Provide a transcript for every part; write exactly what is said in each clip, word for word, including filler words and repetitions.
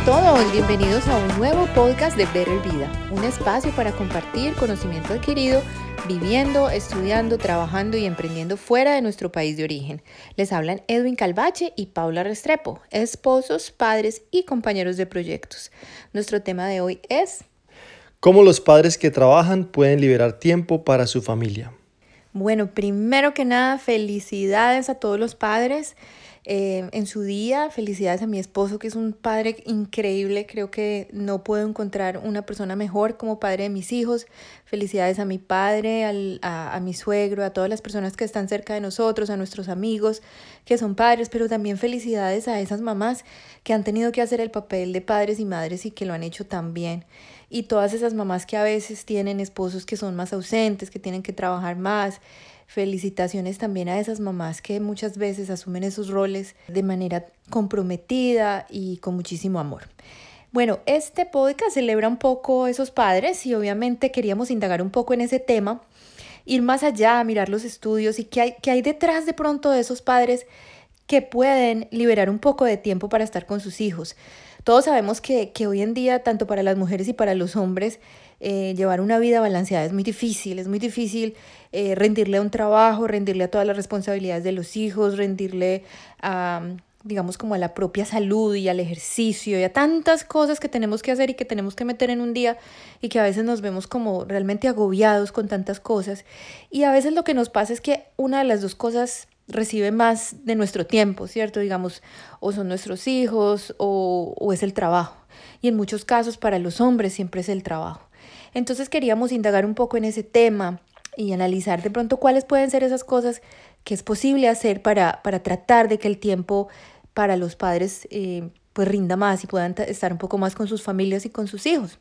todos, bienvenidos a un nuevo podcast de Better Vida, un espacio para compartir conocimiento adquirido viviendo, estudiando, trabajando y emprendiendo fuera de nuestro país de origen. Les hablan Edwin Calvache y Paula Restrepo, esposos, padres y compañeros de proyectos. Nuestro tema de hoy es ¿cómo los padres que trabajan pueden liberar tiempo para su familia? Bueno, primero que nada, felicidades a todos los padres eh, en su día. Felicidades a mi esposo, que es un padre increíble. Creo que no puedo encontrar una persona mejor como padre de mis hijos. Felicidades a mi padre, al, a, a mi suegro, a todas las personas que están cerca de nosotros, a nuestros amigos que son padres, pero también felicidades a esas mamás que han tenido que hacer el papel de padres y madres y que lo han hecho tan bien. Y todas esas mamás que a veces tienen esposos que son más ausentes, que tienen que trabajar más. Felicitaciones también a esas mamás que muchas veces asumen esos roles de manera comprometida y con muchísimo amor. Bueno, este podcast celebra un poco esos padres y obviamente queríamos indagar un poco en ese tema, ir más allá, mirar los estudios y qué hay, qué hay detrás de pronto de esos padres que pueden liberar un poco de tiempo para estar con sus hijos. Todos sabemos que, que hoy en día, tanto para las mujeres y para los hombres, eh, llevar una vida balanceada es muy difícil. Es muy difícil eh, rendirle a un trabajo, rendirle a todas las responsabilidades de los hijos, rendirle a, digamos, como a la propia salud y al ejercicio y a tantas cosas que tenemos que hacer y que tenemos que meter en un día y que a veces nos vemos como realmente agobiados con tantas cosas. Y a veces lo que nos pasa es que una de las dos cosas recibe más de nuestro tiempo, ¿cierto? Digamos, o son nuestros hijos o, o es el trabajo. Y en muchos casos para los hombres siempre es el trabajo. Entonces queríamos indagar un poco en ese tema y analizar de pronto cuáles pueden ser esas cosas que es posible hacer para, para tratar de que el tiempo para los padres eh, pues rinda más y puedan t- estar un poco más con sus familias y con sus hijos.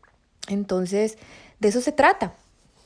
Entonces, de eso se trata.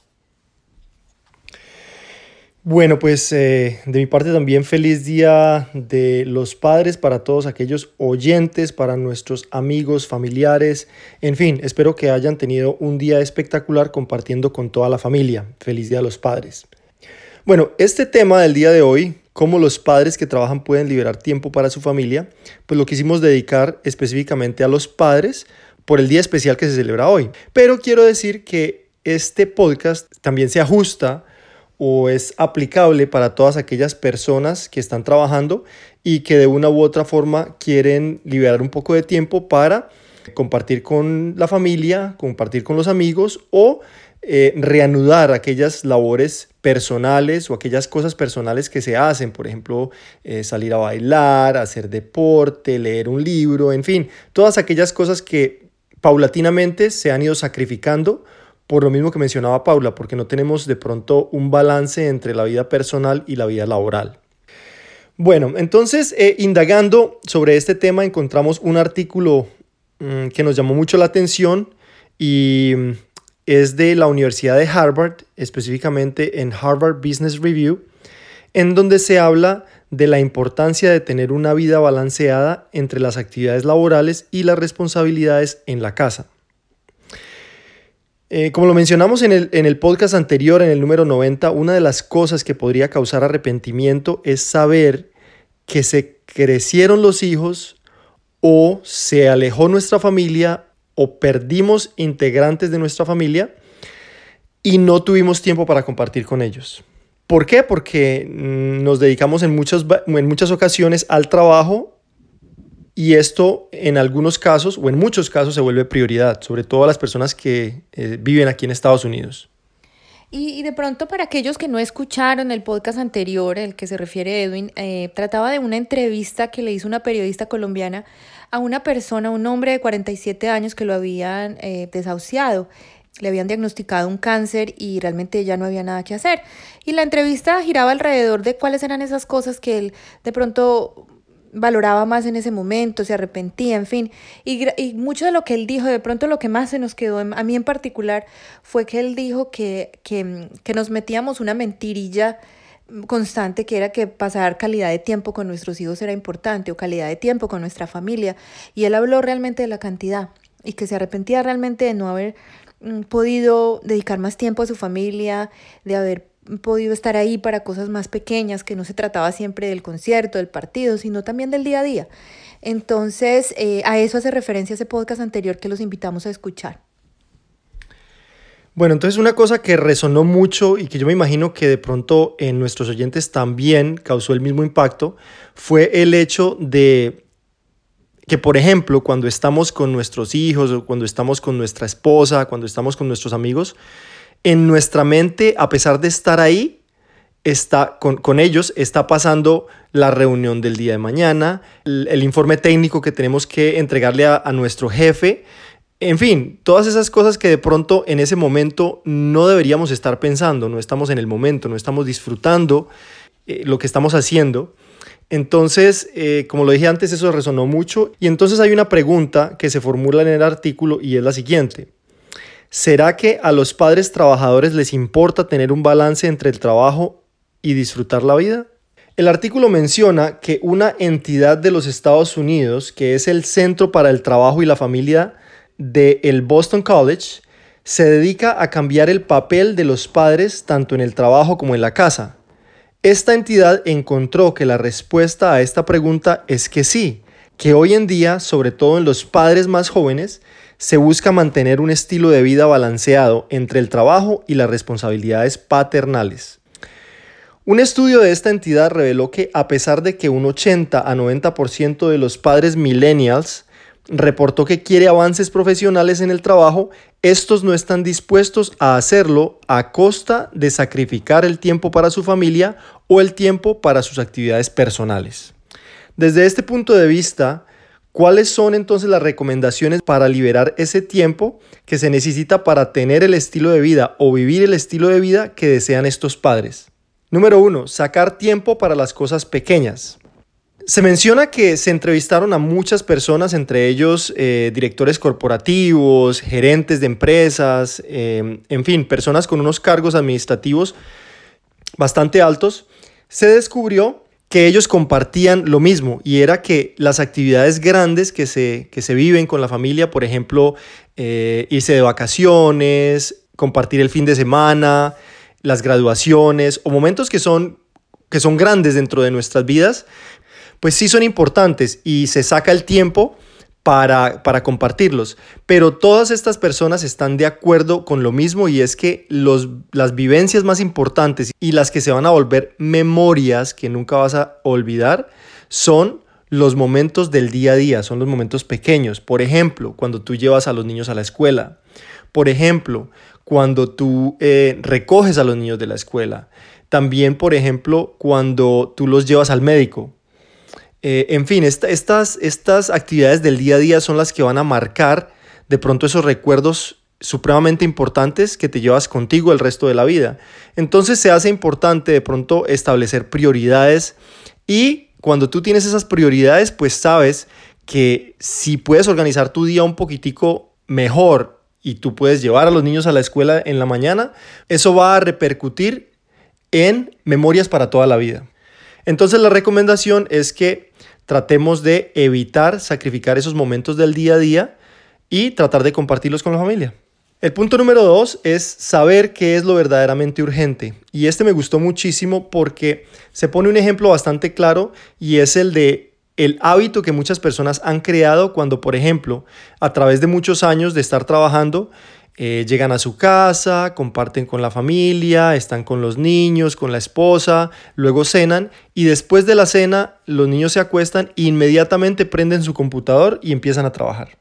Bueno, pues eh, de mi parte también feliz Día de los Padres para todos aquellos oyentes, para nuestros amigos, familiares, en fin, espero que hayan tenido un día espectacular compartiendo con toda la familia. Feliz Día a los Padres. Bueno, este tema del día de hoy, cómo los padres que trabajan pueden liberar tiempo para su familia, pues lo quisimos dedicar específicamente a los padres por el día especial que se celebra hoy. Pero quiero decir que este podcast también se ajusta o es aplicable para todas aquellas personas que están trabajando y que de una u otra forma quieren liberar un poco de tiempo para compartir con la familia, compartir con los amigos o eh, reanudar aquellas labores personales o aquellas cosas personales que se hacen, por ejemplo, eh, salir a bailar, hacer deporte, leer un libro, en fin, todas aquellas cosas que paulatinamente se han ido sacrificando por lo mismo que mencionaba Paula, porque no tenemos de pronto un balance entre la vida personal y la vida laboral. Bueno, entonces, eh, indagando sobre este tema, encontramos un artículo mmm, que nos llamó mucho la atención y mmm, es de la Universidad de Harvard, específicamente en Harvard Business Review, en donde se habla de la importancia de tener una vida balanceada entre las actividades laborales y las responsabilidades en la casa. Eh, como lo mencionamos en el, en el podcast anterior, en el número noventa, una de las cosas que podría causar arrepentimiento es saber que se crecieron los hijos o se alejó nuestra familia o perdimos integrantes de nuestra familia y no tuvimos tiempo para compartir con ellos. ¿Por qué? Porque nos dedicamos en muchas, en muchas ocasiones al trabajo. Y esto en algunos casos o en muchos casos se vuelve prioridad, sobre todo a las personas que eh, viven aquí en Estados Unidos. Y, y de pronto para aquellos que no escucharon el podcast anterior, el que se refiere Edwin, eh, trataba de una entrevista que le hizo una periodista colombiana a una persona, un hombre de cuarenta y siete años que lo habían eh, desahuciado. Le habían diagnosticado un cáncer y realmente ya no había nada que hacer. Y la entrevista giraba alrededor de cuáles eran esas cosas que él de pronto valoraba más en ese momento, se arrepentía, en fin. Y, y mucho de lo que él dijo, de pronto lo que más se nos quedó, a mí en particular, fue que él dijo que, que, que nos metíamos una mentirilla constante, que era que pasar calidad de tiempo con nuestros hijos era importante, o calidad de tiempo con nuestra familia. Y él habló realmente de la cantidad y que se arrepentía realmente de no haber mm, podido dedicar más tiempo a su familia, de haber podido estar ahí para cosas más pequeñas, que no se trataba siempre del concierto, del partido, sino también del día a día. Entonces, eh, a eso hace referencia ese podcast anterior que los invitamos a escuchar. Bueno, entonces una cosa que resonó mucho y que yo me imagino que de pronto en nuestros oyentes también causó el mismo impacto fue el hecho de que, por ejemplo, cuando estamos con nuestros hijos o cuando estamos con nuestra esposa, cuando estamos con nuestros amigos, en nuestra mente, a pesar de estar ahí, está, con, con ellos está pasando la reunión del día de mañana, el, el informe técnico que tenemos que entregarle a, a nuestro jefe. En fin, todas esas cosas que de pronto en ese momento no deberíamos estar pensando, no estamos en el momento, no estamos disfrutando eh, lo que estamos haciendo. Entonces, eh, como lo dije antes, eso resonó mucho. Y entonces hay una pregunta que se formula en el artículo y es la siguiente. ¿Será que a los padres trabajadores les importa tener un balance entre el trabajo y disfrutar la vida? El artículo menciona que una entidad de los Estados Unidos, que es el Centro para el Trabajo y la Familia del Boston College, se dedica a cambiar el papel de los padres tanto en el trabajo como en la casa. Esta entidad encontró que la respuesta a esta pregunta es que sí, que hoy en día, sobre todo en los padres más jóvenes, se busca mantener un estilo de vida balanceado entre el trabajo y las responsabilidades paternales. Un estudio de esta entidad reveló que a pesar de que un ochenta a noventa por ciento de los padres millennials reportó que quiere avances profesionales en el trabajo, estos no están dispuestos a hacerlo a costa de sacrificar el tiempo para su familia o el tiempo para sus actividades personales. Desde este punto de vista, ¿cuáles son entonces las recomendaciones para liberar ese tiempo que se necesita para tener el estilo de vida o vivir el estilo de vida que desean estos padres? Número uno, sacar tiempo para las cosas pequeñas. Se menciona que se entrevistaron a muchas personas, entre ellos eh, directores corporativos, gerentes de empresas, eh, en fin, personas con unos cargos administrativos bastante altos. Se descubrió que ellos compartían lo mismo y era que las actividades grandes que se, que se viven con la familia, por ejemplo, eh, irse de vacaciones, compartir el fin de semana, las graduaciones o momentos que son, que son grandes dentro de nuestras vidas, pues sí son importantes y se saca el tiempo para, para compartirlos. Pero todas estas personas están de acuerdo con lo mismo y es que los, las vivencias más importantes y las que se van a volver memorias que nunca vas a olvidar son los momentos del día a día, son los momentos pequeños. Por ejemplo, cuando tú llevas a los niños a la escuela. Por ejemplo, cuando tú eh, recoges a los niños de la escuela. También, por ejemplo, cuando tú los llevas al médico. Eh, en fin, esta, estas, estas actividades del día a día son las que van a marcar de pronto esos recuerdos supremamente importantes que te llevas contigo el resto de la vida. Entonces se hace importante de pronto establecer prioridades y cuando tú tienes esas prioridades, pues sabes que si puedes organizar tu día un poquitico mejor y tú puedes llevar a los niños a la escuela en la mañana, eso va a repercutir en memorias para toda la vida. Entonces la recomendación es que tratemos de evitar sacrificar esos momentos del día a día y tratar de compartirlos con la familia. El punto número dos es saber qué es lo verdaderamente urgente. Y este me gustó muchísimo porque se pone un ejemplo bastante claro y es el de el hábito que muchas personas han creado cuando, por ejemplo, a través de muchos años de estar trabajando, Eh, llegan a su casa, comparten con la familia, están con los niños, con la esposa, luego cenan y después de la cena los niños se acuestan e inmediatamente prenden su computador y empiezan a trabajar.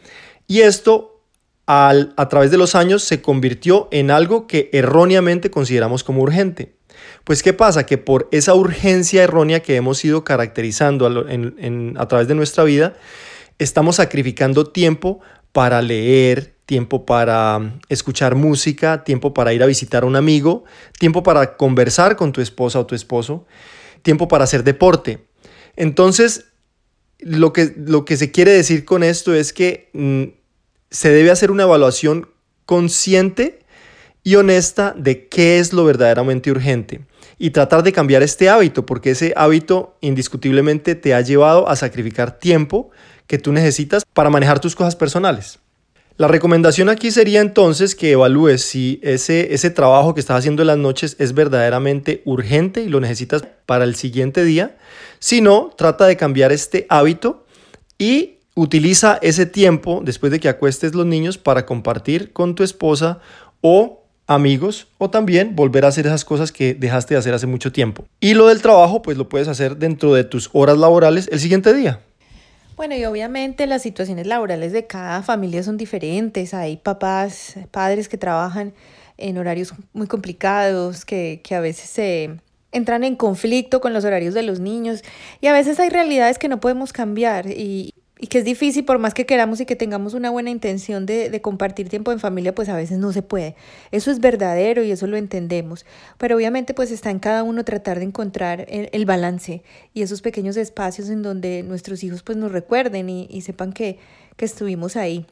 Y esto al, a través de los años se convirtió en algo que erróneamente consideramos como urgente. Pues ¿qué pasa? Que por esa urgencia errónea que hemos ido caracterizando a, en, en, a través de nuestra vida, estamos sacrificando tiempo para leer, tiempo para escuchar música, tiempo para ir a visitar a un amigo, tiempo para conversar con tu esposa o tu esposo, tiempo para hacer deporte. Entonces, lo que, lo que se quiere decir con esto es que mm, se debe hacer una evaluación consciente y honesta de qué es lo verdaderamente urgente y tratar de cambiar este hábito, porque ese hábito indiscutiblemente te ha llevado a sacrificar tiempo que tú necesitas para manejar tus cosas personales. La recomendación aquí sería entonces que evalúes si ese, ese trabajo que estás haciendo en las noches es verdaderamente urgente y lo necesitas para el siguiente día. Si no, trata de cambiar este hábito y utiliza ese tiempo después de que acuestes los niños para compartir con tu esposa o amigos, o también volver a hacer esas cosas que dejaste de hacer hace mucho tiempo. Y lo del trabajo, pues lo puedes hacer dentro de tus horas laborales el siguiente día. Bueno, y obviamente las situaciones laborales de cada familia son diferentes. Hay papás, padres que trabajan en horarios muy complicados, que, que a veces se entran en conflicto con los horarios de los niños, y a veces hay realidades que no podemos cambiar y, y que es difícil, por más que queramos y que tengamos una buena intención de, de compartir tiempo en familia, pues a veces no se puede. Eso es verdadero y eso lo entendemos, pero obviamente pues está en cada uno tratar de encontrar el, el balance y esos pequeños espacios en donde nuestros hijos pues nos recuerden y, y sepan que, que estuvimos ahí.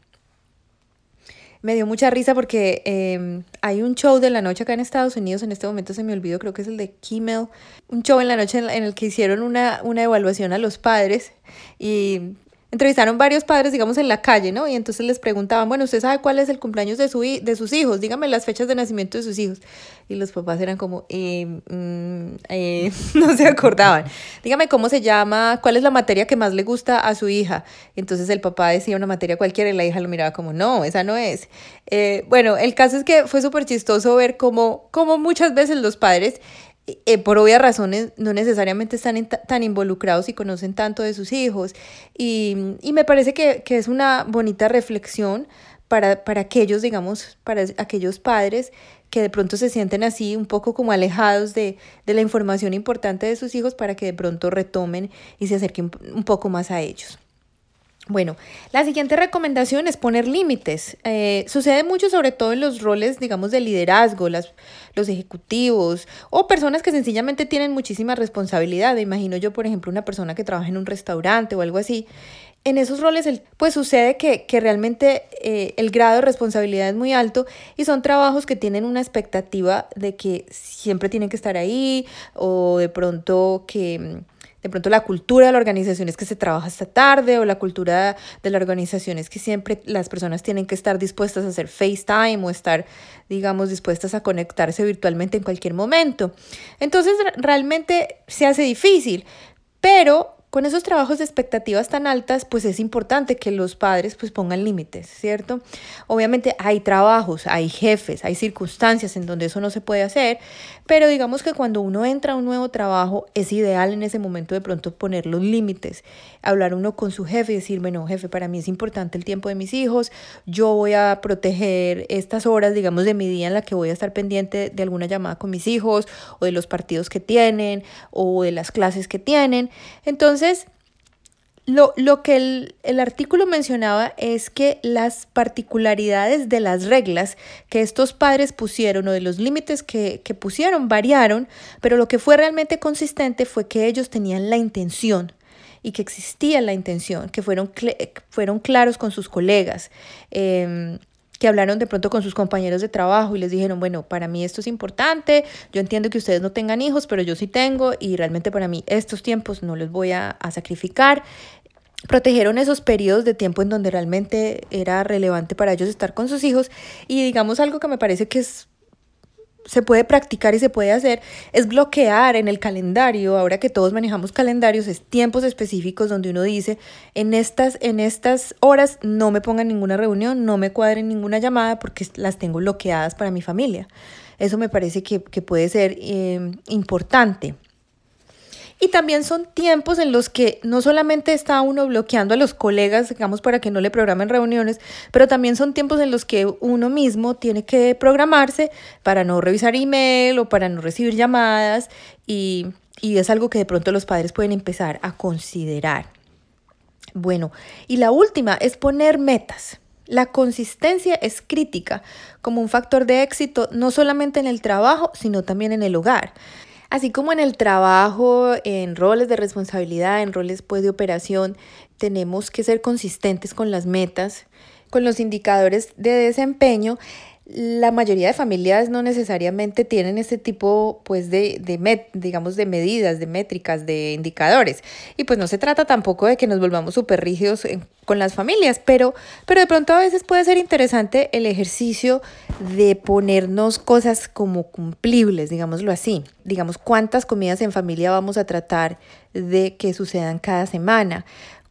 Me dio mucha risa porque eh, hay un show de la noche acá en Estados Unidos, en este momento se me olvidó, creo que es el de Kimmel, un show en la noche en, en el que hicieron una, una evaluación a los padres y entrevistaron varios padres, digamos, en la calle, ¿no? Y entonces les preguntaban, bueno, ¿usted sabe cuál es el cumpleaños de, su, de sus hijos? Dígame las fechas de nacimiento de sus hijos. Y los papás eran como, eh, mm, eh, no se acordaban. Dígame cómo se llama, cuál es la materia que más le gusta a su hija. Y entonces el papá decía una materia cualquiera y la hija lo miraba como, no, esa no es. Eh, bueno, el caso es que fue súper chistoso ver cómo, cómo muchas veces los padres Eh, por obvias razones, no necesariamente están en tan involucrados y conocen tanto de sus hijos. Y, y me parece que, que es una bonita reflexión para, para aquellos, digamos, para aquellos padres que de pronto se sienten así un poco como alejados de, de la información importante de sus hijos, para que de pronto retomen y se acerquen un poco más a ellos. Bueno, la siguiente recomendación es poner límites. Eh, sucede mucho, sobre todo en los roles, digamos, de liderazgo, las, los ejecutivos o personas que sencillamente tienen muchísima responsabilidad. Me imagino yo, por ejemplo, una persona que trabaja en un restaurante o algo así. En esos roles, el, pues sucede que, que realmente eh, el grado de responsabilidad es muy alto y son trabajos que tienen una expectativa de que siempre tienen que estar ahí, o de pronto que... De pronto la cultura de la organización es que se trabaja hasta tarde, o la cultura de la organización es que siempre las personas tienen que estar dispuestas a hacer FaceTime o estar, digamos, dispuestas a conectarse virtualmente en cualquier momento. Entonces realmente se hace difícil, pero con esos trabajos de expectativas tan altas, pues es importante que los padres pues pongan límites, ¿cierto? Obviamente hay trabajos, hay jefes, hay circunstancias en donde eso no se puede hacer, pero digamos que cuando uno entra a un nuevo trabajo, es ideal en ese momento de pronto poner los límites, hablar uno con su jefe y decir, bueno, jefe, para mí es importante el tiempo de mis hijos, yo voy a proteger estas horas, digamos, de mi día en la que voy a estar pendiente de alguna llamada con mis hijos, o de los partidos que tienen, o de las clases que tienen. Entonces, Entonces, lo, lo que el, el artículo mencionaba es que las particularidades de las reglas que estos padres pusieron, o de los límites que, que pusieron, variaron, pero lo que fue realmente consistente fue que ellos tenían la intención y que existía la intención, que fueron, fueron claros con sus colegas, eh, que hablaron de pronto con sus compañeros de trabajo y les dijeron, bueno, para mí esto es importante, yo entiendo que ustedes no tengan hijos, pero yo sí tengo, y realmente para mí estos tiempos no los voy a, a sacrificar. Protegieron esos periodos de tiempo en donde realmente era relevante para ellos estar con sus hijos. Y digamos, algo que me parece que es se puede practicar y se puede hacer, es bloquear en el calendario, ahora que todos manejamos calendarios, es tiempos específicos donde uno dice, en estas, en estas horas no me pongan ninguna reunión, no me cuadren ninguna llamada porque las tengo bloqueadas para mi familia. Eso me parece que, que puede ser eh, importante. Y también son tiempos en los que no solamente está uno bloqueando a los colegas, digamos, para que no le programen reuniones, pero también son tiempos en los que uno mismo tiene que programarse para no revisar email o para no recibir llamadas, y, y es algo que de pronto los padres pueden empezar a considerar. Bueno, y la última es poner metas. La consistencia es crítica como un factor de éxito, no solamente en el trabajo, sino también en el hogar. Así como en el trabajo, en roles de responsabilidad, en roles pues, de operación, tenemos que ser consistentes con las metas, con los indicadores de desempeño. la mayoría de familias no necesariamente tienen este tipo, pues, de, de met, digamos, de medidas, de métricas, de indicadores. Y pues no se trata tampoco de que nos volvamos súper rígidos en, con las familias, pero, pero de pronto a veces puede ser interesante el ejercicio de ponernos cosas como cumplibles, digámoslo así. Digamos, cuántas comidas en familia vamos a tratar de que sucedan cada semana.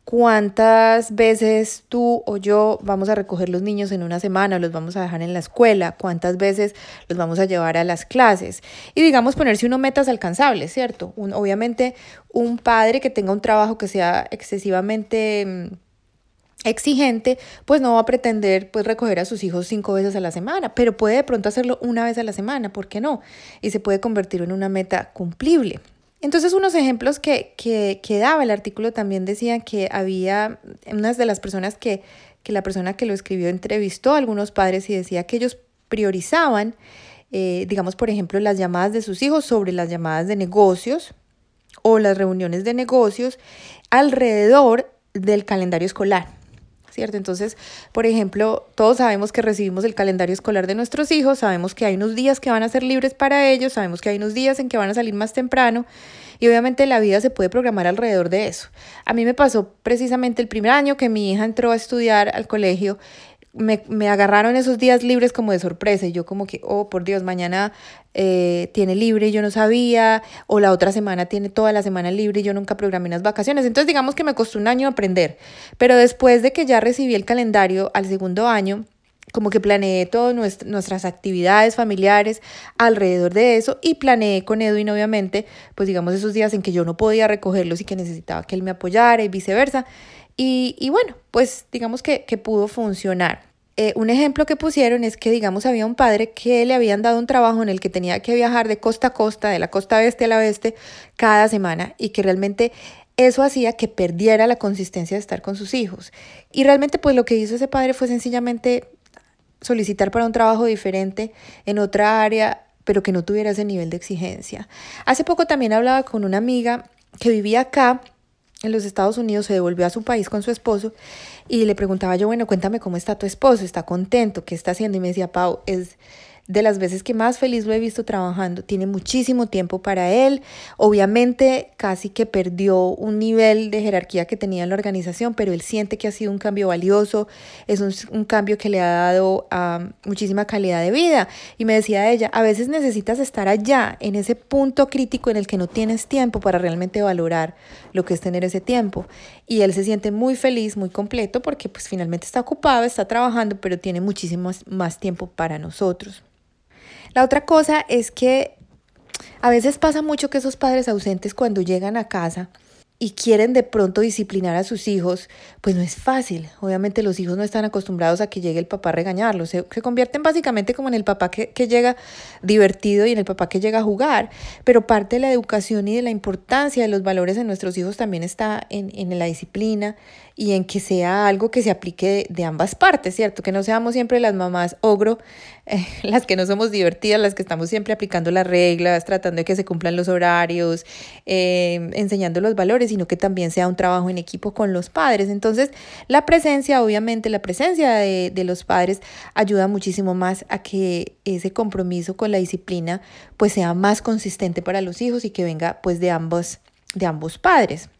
¿Cuántas veces tú o yo vamos a recoger los niños en una semana o los vamos a dejar en la escuela? ¿Cuántas veces los vamos a llevar a las clases? Y digamos ponerse unos metas alcanzables, ¿cierto? Un, obviamente un padre que tenga un trabajo que sea excesivamente mmm, exigente, pues no va a pretender pues recoger a sus hijos cinco veces a la semana, pero puede de pronto hacerlo una vez a la semana, ¿por qué no? Y se puede convertir en una meta cumplible. Entonces, unos ejemplos que, que, que daba el artículo también decían que había unas de las personas que, que la persona que lo escribió entrevistó a algunos padres y decía que ellos priorizaban, eh, digamos, por ejemplo, las llamadas de sus hijos sobre las llamadas de negocios o las reuniones de negocios alrededor del calendario escolar. ¿Cierto? Entonces, por ejemplo, todos sabemos que recibimos el calendario escolar de nuestros hijos, sabemos que hay unos días que van a ser libres para ellos, sabemos que hay unos días en que van a salir más temprano y obviamente la vida se puede programar alrededor de eso. A mí me pasó precisamente el primer año que mi hija entró a estudiar al colegio. Me, me agarraron esos días libres como de sorpresa y yo como que, oh, por Dios, mañana eh, tiene libre y yo no sabía, o la otra semana tiene toda la semana libre y yo nunca programé unas vacaciones. Entonces digamos que me costó un año aprender, pero después de que ya recibí el calendario al segundo año, como que planeé todas nuestras actividades familiares alrededor de eso y planeé con Edwin, obviamente, pues digamos esos días en que yo no podía recogerlos y que necesitaba que él me apoyara y viceversa. Y, y bueno, pues digamos que, que pudo funcionar. Eh, un ejemplo que pusieron es que, digamos, había un padre que le habían dado un trabajo en el que tenía que viajar de costa a costa, de la costa oeste a la oeste, cada semana y que realmente eso hacía que perdiera la consistencia de estar con sus hijos. Y realmente pues lo que hizo ese padre fue sencillamente solicitar para un trabajo diferente en otra área, pero que no tuviera ese nivel de exigencia. Hace poco también hablaba con una amiga que vivía acá en los Estados Unidos, se devolvió a su país con su esposo y le preguntaba yo, bueno, cuéntame cómo está tu esposo, ¿está contento? ¿Qué está haciendo? Y me decía, Pau, es de las veces que más feliz lo he visto trabajando, tiene muchísimo tiempo para él, obviamente casi que perdió un nivel de jerarquía que tenía en la organización, pero él siente que ha sido un cambio valioso, es un, un cambio que le ha dado um, muchísima calidad de vida. Y me decía ella, a veces necesitas estar allá, en ese punto crítico en el que no tienes tiempo para realmente valorar lo que es tener ese tiempo. Y él se siente muy feliz, muy completo, porque pues finalmente está ocupado, está trabajando, pero tiene muchísimo más tiempo para nosotros. La otra cosa es que a veces pasa mucho que esos padres ausentes cuando llegan a casa y quieren de pronto disciplinar a sus hijos, pues no es fácil. Obviamente los hijos no están acostumbrados a que llegue el papá a regañarlos. Se, se convierten básicamente como en el papá que, que llega divertido y en el papá que llega a jugar. Pero parte de la educación y de la importancia de los valores en nuestros hijos también está en, en la disciplina y en que sea algo que se aplique de, de ambas partes, ¿cierto? Que no seamos siempre las mamás ogro, eh, las que no somos divertidas, las que estamos siempre aplicando las reglas, tratando de que se cumplan los horarios, eh, enseñando los valores, sino que también sea un trabajo en equipo con los padres. Entonces, la presencia, obviamente, la presencia de, de los padres ayuda muchísimo más a que ese compromiso con la disciplina pues sea más consistente para los hijos y que venga pues de ambos, de ambos padres.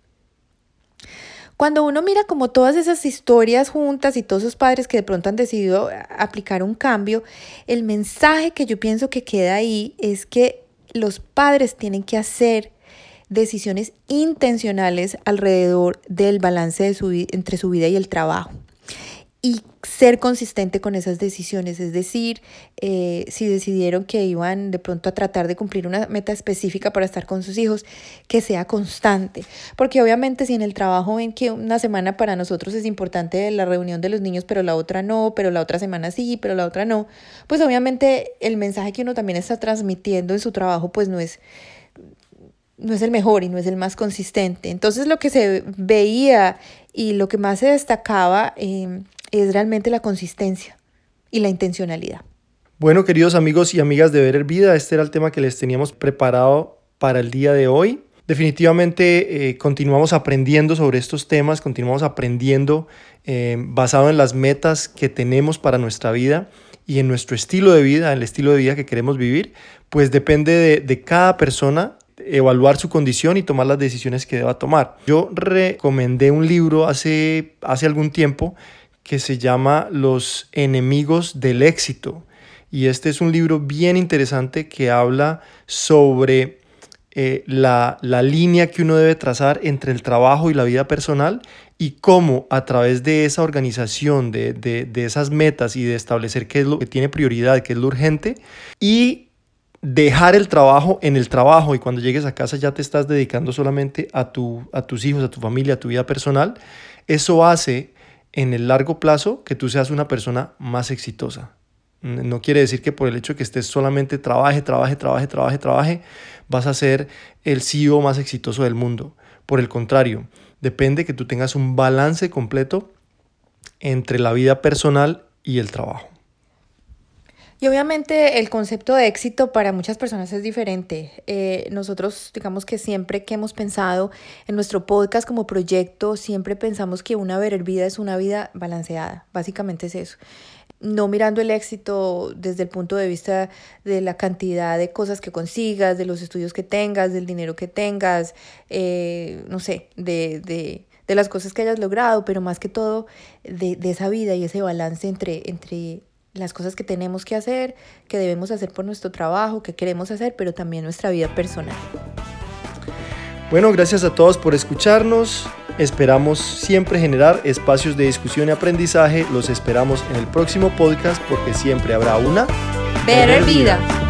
Cuando uno mira como todas esas historias juntas y todos esos padres que de pronto han decidido aplicar un cambio, el mensaje que yo pienso que queda ahí es que los padres tienen que hacer decisiones intencionales alrededor del balance de su, entre su vida y el trabajo. Y ser consistente con esas decisiones, es decir, eh, si decidieron que iban de pronto a tratar de cumplir una meta específica para estar con sus hijos, que sea constante, porque obviamente si en el trabajo ven que una semana para nosotros es importante la reunión de los niños, pero la otra no, pero la otra semana sí, pero la otra no, pues obviamente el mensaje que uno también está transmitiendo en su trabajo pues no es no es el mejor y no es el más consistente. Entonces lo que se veía y lo que más se destacaba eh, es realmente la consistencia y la intencionalidad. Bueno, queridos amigos y amigas de Better Vida, este era el tema que les teníamos preparado para el día de hoy. Definitivamente eh, continuamos aprendiendo sobre estos temas, continuamos aprendiendo eh, basado en las metas que tenemos para nuestra vida y en nuestro estilo de vida, en el estilo de vida que queremos vivir, pues depende de, de cada persona evaluar su condición y tomar las decisiones que deba tomar. Yo recomendé un libro hace, hace algún tiempo que se llama Los enemigos del éxito, y este es un libro bien interesante que habla sobre eh, la, la línea que uno debe trazar entre el trabajo y la vida personal, y cómo a través de esa organización, de, de, de esas metas y de establecer qué es lo que tiene prioridad, qué es lo urgente, y dejar el trabajo en el trabajo, y cuando llegues a casa ya te estás dedicando solamente a, tu, a tus hijos, a tu familia, a tu vida personal. Eso hace en el largo plazo que tú seas una persona más exitosa. No quiere decir que por el hecho de que estés solamente trabaje, trabaje, trabaje, trabaje, trabaje, vas a ser el C E O más exitoso del mundo. Por el contrario, depende que tú tengas un balance completo entre la vida personal y el trabajo. Y obviamente el concepto de éxito para muchas personas es diferente. Eh, nosotros, digamos que siempre que hemos pensado en nuestro podcast como proyecto, siempre pensamos que una Better Vida es una vida balanceada. Básicamente es eso. No mirando el éxito desde el punto de vista de la cantidad de cosas que consigas, de los estudios que tengas, del dinero que tengas, eh, no sé, de, de, de las cosas que hayas logrado, pero más que todo de, de esa vida y ese balance entre, entre las cosas que tenemos que hacer, que debemos hacer por nuestro trabajo, que queremos hacer, pero también nuestra vida personal. Bueno, gracias a todos por escucharnos. Esperamos siempre generar espacios de discusión y aprendizaje. Los esperamos en el próximo podcast porque siempre habrá una Better Vida.